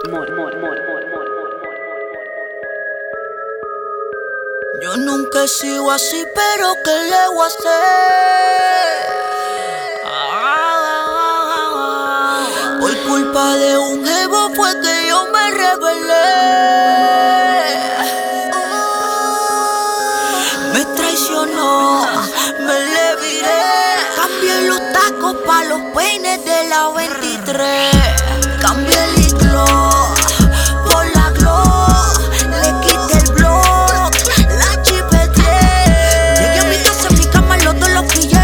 Yo nunca he sido así, pero ¿qué le voy a hacer? Por culpa de un jevo fue que yo me rebelé. Me traicionó, me le viré. Cambié los tacos pa' los peines de la 23. Cambié el iclo por la glow. Le quité el blog, la chipeteé. Llegué a mi casa, en mi cama, los dos los pillé.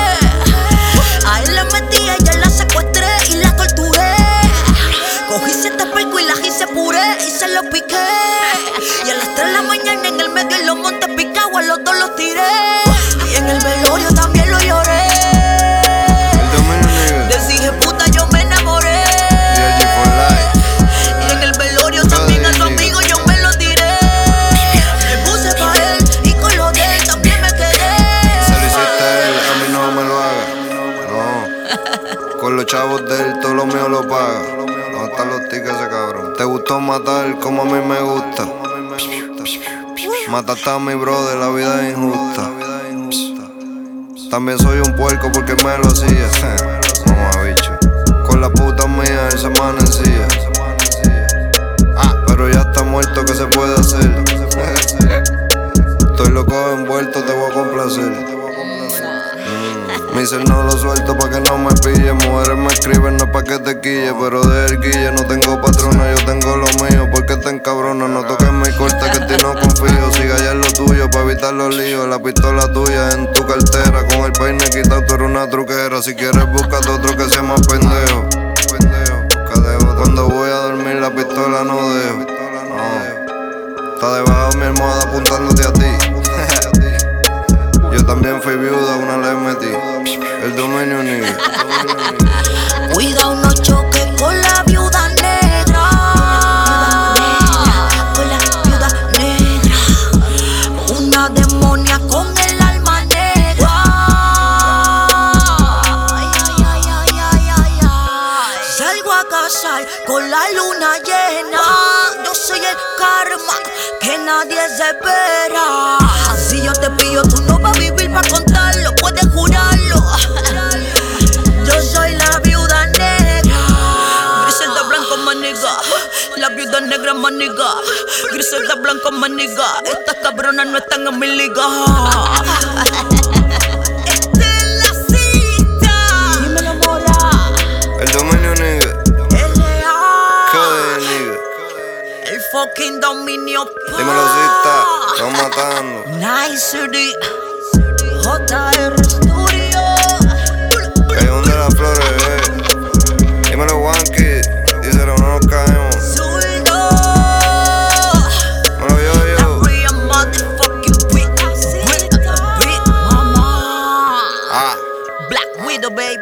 A él la metí, a ella la secuestré y la torturé. Cogí 7 percos y las hice puré y se los piqué. Y a las 3 de la mañana en el medio en los montes picados a los dos los tiré. Y en el velorio también lo lloré. De ese hijo de puta yo me enamoré. Y en el velorio también a su amigo yo me lo tiré. Me puse pa' él y con lo de él también me quedé. Se lo hiciste a él, a mí no me lo haga. No, con los chavos de él todo lo mío lo paga. ¿Dónde están los tickets ese cabrón? Te gustó matar como a mí me gusta. Mataste a mi brother, la vida es injusta. También soy un puerco porque me lo hacía. Mamá bicho. Con la puta mía él se amanecía. Pero ya está muerto, ¿qué se puede hacer? Estoy loco envuelto, te voy a complacer. Mi ser no lo suelto pa' que no me pille. Mujeres me escriben, no es pa' que te quille. Pero de erguille no tengo patrona, yo tengo lo mío. Porque te encabrona, no toques mi corta que en ti no confío. Siga ya en lo tuyo pa' evitar los líos. La pistola tuya en tu cartera. Con el peine quitado, tú eres una truquera. Si quieres búscate otro que sea más pendejo. Cuando voy a dormir la pistola no dejo. No. Está debajo de mi almohada apuntándote a ti. Yo también fui viuda, una le metí. El dominio nigga. Cuidado, no choques con la viuda negra. Con la viuda negra. Una demonia con el alma negra. Salgo a cazar con la luna llena. Yo soy el karma que nadie se espera. Si yo te pillo, tú no vas a vivir pa' contarlo, puedes jurarlo. Yo soy la viuda negra. Griselda blanco, maniga. La viuda negra, maniga. Griselda blanco, maniga. Estas cabronas no están en mi liga. Esta es la cita. Dímelo, mora. El dominio nigga. L.A. nigga. El fucking dominio. Dímelo cita, estamos matando. Nice City. JR Studio. Callejón de las Flores, Dímelo Wanky, díselo, no nos caemos. Zurdo. Dímelo yo. La real motherfucking beat. Mama. Black Widow, baby.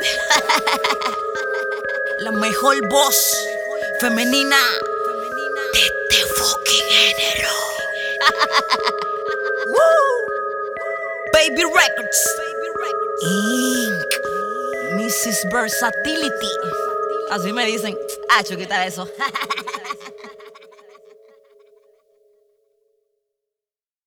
La mejor voz femenina de este fucking género. Woo. Baby Records Inc. Mrs. Versatility. Así me dicen. Ah, chiquita eso.